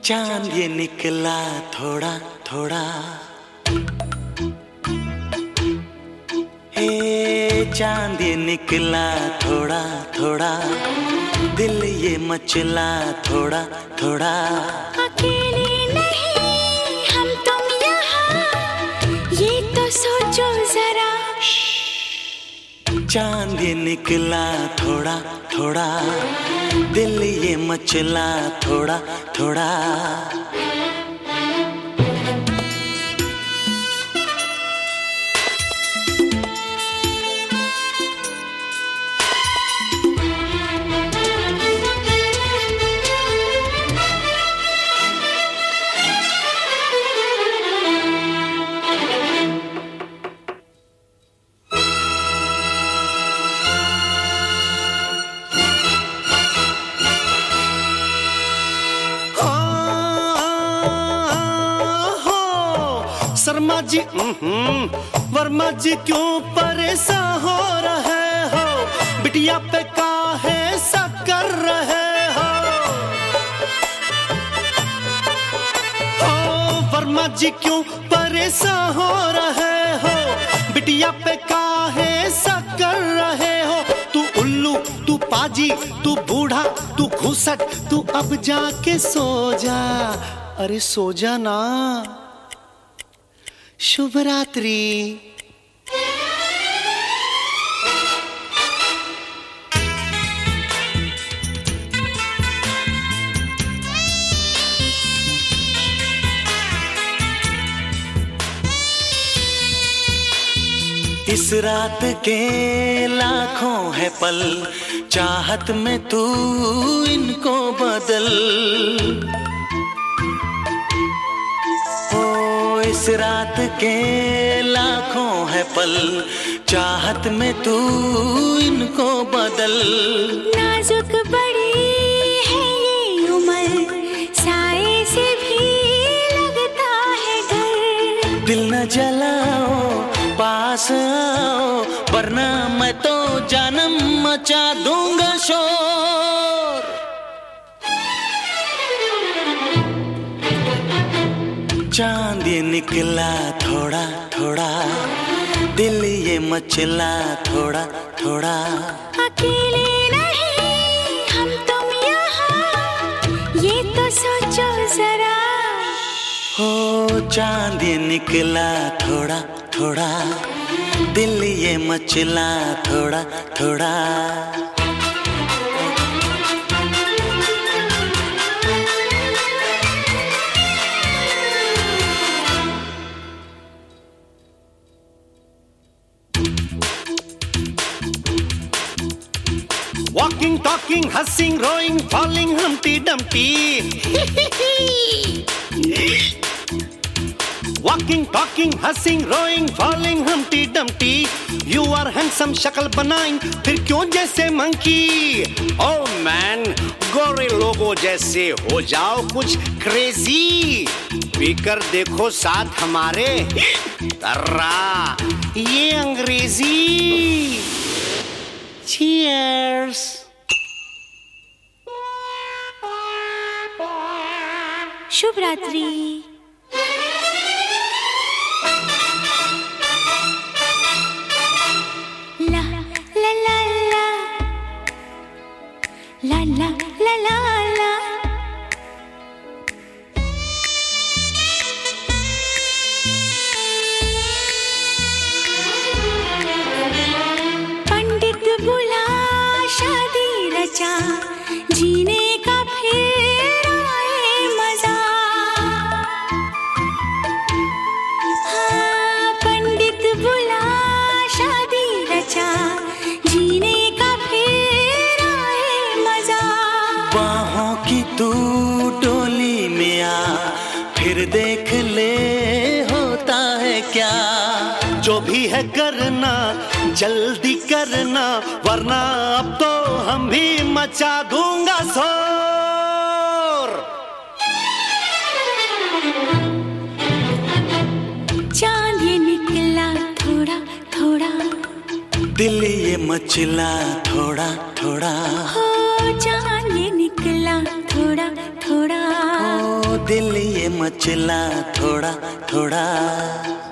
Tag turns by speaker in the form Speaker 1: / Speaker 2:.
Speaker 1: चांद ये निकला थोड़ा थोड़ा, हे चांद ये निकला थोड़ा थोड़ा, दिल ये मचला थोड़ा थोड़ा।
Speaker 2: अकेले नहीं हम तुम यहाँ, ये तो सोचो जरा।
Speaker 1: चांद ये निकला थोड़ा थोड़ा, दिल ये मचला थोड़ा थोड़ा।
Speaker 3: शर्मा जी वर्मा जी क्यों परेशान हो रहे हो, बिटिया पे काहे सा कर रहे हो। वर्मा जी क्यों परेशान हो रहे हो, बिटिया पे काहे सा कर रहे हो। तू उल्लू तू पाजी तू बूढ़ा तू घूसट, तू अब जाके सो जा, अरे सो जा ना। शुभ रात्रि।
Speaker 1: इस रात के लाखों है पल, चाहत में तू इनको बदल। इस रात के लाखों है पल, चाहत में तू इनको बदल।
Speaker 2: नाजुक बड़ी है ये उम्र, साए से भी लगता है डर।
Speaker 1: दिल न जलाओ पास आओ, वरना मैं तो जानम मचा दूंगा शोर। चांद ये निकला थोड़ा थोड़ा, दिल ये मचला थोड़ा थोड़ा।
Speaker 2: अकेले नहीं हम तुम यहाँ, ये तो सोचो जरा।
Speaker 1: हो चांद ये निकला थोड़ा थोड़ा, दिल ये मचला थोड़ा थोड़ा।
Speaker 3: Walking, talking, hussing, rowing, falling, Humpty Dumpty. Walking, talking, hussing, rowing, falling, Humpty Dumpty. You are handsome, शक्ल बनाइन, फिर क्यों जैसे monkey? Oh man, गोरे लोगों जैसे हो जाओ कुछ crazy. पीकर देखो साथ हमारे, तर्रा, ये अंग्रेजी। Cheers!
Speaker 2: शुभ रात्रि। ला ला ला ला ला ला ला ला ला। पंडित बुला शादी रचा, जीने का फिर आए मजा। हाँ, पंडित बुला शादी रचा, जीने का फिर आए मजा।
Speaker 1: बाहों की तू डोली में आ, फिर देख ले होता है क्या।
Speaker 3: जो भी है करना जल्दी करना, वरना अब तो हम भी मचा दूंगा शोर।
Speaker 2: चांद ये निकला थोड़ा थोड़ा,
Speaker 1: दिल ये मचला थोड़ा थोड़ा।
Speaker 2: हो चांद ये निकला थोड़ा थोड़ा,
Speaker 1: दिल ये मचला थोड़ा थोड़ा।